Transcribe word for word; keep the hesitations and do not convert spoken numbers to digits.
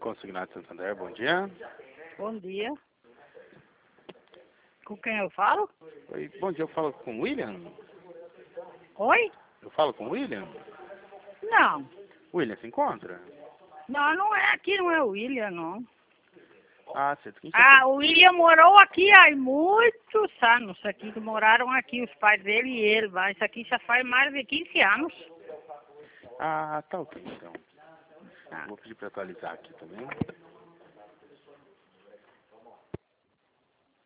Consignado Santander, bom dia. Bom dia. Com quem eu falo? Oi, bom dia, eu falo com o William? Oi? Eu falo com o William? Não. William se encontra? Não, não é aqui, não é o William, não. Ah, certo. Quem Ah, o William morou aqui há muitos anos. Aqui que moraram aqui, os pais dele e ele. Mas isso aqui já faz mais de quinze anos. Ah, tá ok, então. Tá. Vou pedir para atualizar aqui também.